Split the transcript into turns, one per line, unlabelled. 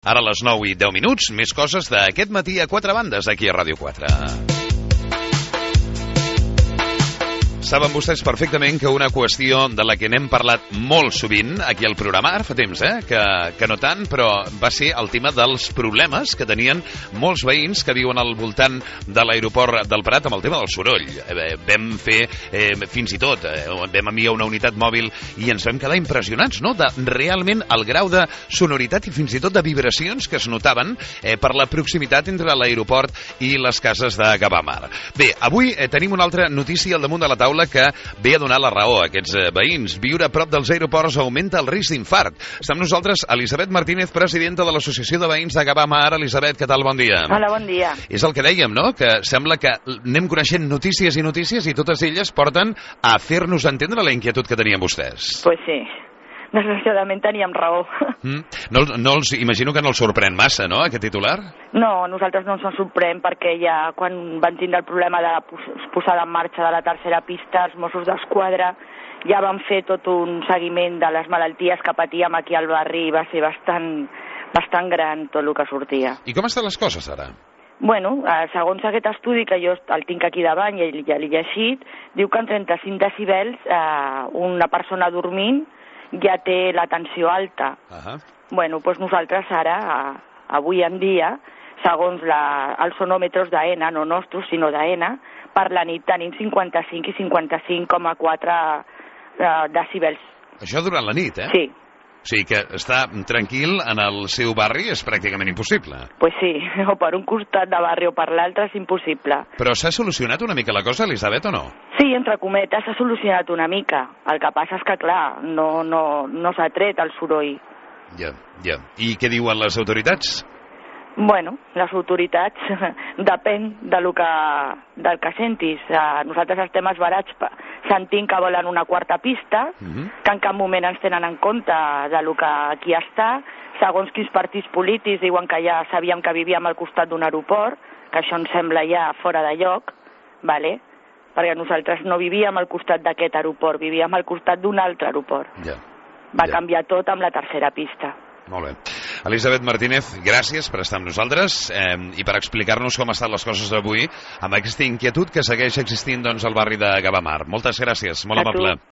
Ara a les 9:10, més coses d'aquest matí a quatre bandes aquí a Ràdio 4. Saben vostès perfectament que una qüestió de la que n'hem parlat molt sovint aquí al programa, ara fa temps, que no tant, però va ser el tema dels problemes que tenien molts veïns que viuen al voltant de l'aeroport del Prat amb el tema del soroll. Vam fer, fins i tot, vam enviar una unitat mòbil i ens vam quedar impressionats, no?, de realment el grau de sonoritat i fins i tot de vibracions que es notaven per la proximitat entre l'aeroport i les cases de Gavà Mar. Bé, avui tenim una altra notícia al damunt de la taula que ve a donar la raó a aquests veïns. Viure a prop dels aeroports augmenta el risc d'infart. Està amb nosaltres Elisabet Martínez, presidenta de l'Associació de Veïns de Gavà Mar. Elisabet, què tal? Bon dia.
Hola, bon dia. És
el que dèiem, no?, que sembla que anem coneixent notícies i notícies i totes elles porten a fer-nos entendre la inquietud que tenien vostès.
Pues sí. Desgraciadament teníem raó.
Imagino que no els sorprèn massa, no, aquest titular?
No, a nosaltres no ens sorprèn perquè ja quan van tindre el problema de la posada en marxa de la tercera pista, els Mossos d'Esquadra ja van fer tot un seguiment de les malalties que patíem aquí al barri i va ser bastant gran tot el que sortia.
I com estan les coses ara?
Bueno, segons aquest estudi que jo el tinc aquí davant i ja l'he llegit, diu que en 35 decibels una persona dormint ja té la tensió alta. Bueno, doncs nosaltres ara, avui en dia, segons els sonòmetres d'AENA, no nostres, sinó d'AENA, per la nit tenim 55 i 55,4 decibels.
Això durant la nit, eh?
Sí.
O sigui que estar tranquil en el seu barri és pràcticament impossible.
Pues sí, o per un costat de barri o per l'altre és impossible.
Però s'ha solucionat una mica la cosa, Elisabet, o no?
Sí, entre cometes, s'ha solucionat una mica. El que passa és que, clar, no s'ha tret el soroll.
Ja. I què diuen les autoritats?
Bueno, les autoritats depèn del que sentis. Nosaltres estem esbarats sentint que volen una quarta pista, que en cap moment ens tenen en compte del que aquí està. Segons quins partits polítics diuen que ja sabíem que vivíem al costat d'un aeroport, que això ens sembla ja fora de lloc, vale? Perquè nosaltres no vivíem al costat d'aquest aeroport, vivíem al costat d'un altre aeroport. Va canviar tot amb la tercera pista.
Molt bé. Elisabet Martínez, gràcies per estar amb nosaltres i per explicar-nos com estan les coses avui amb aquesta inquietud que segueix existint al barri de Gavà Mar. Moltes gràcies, molt amable.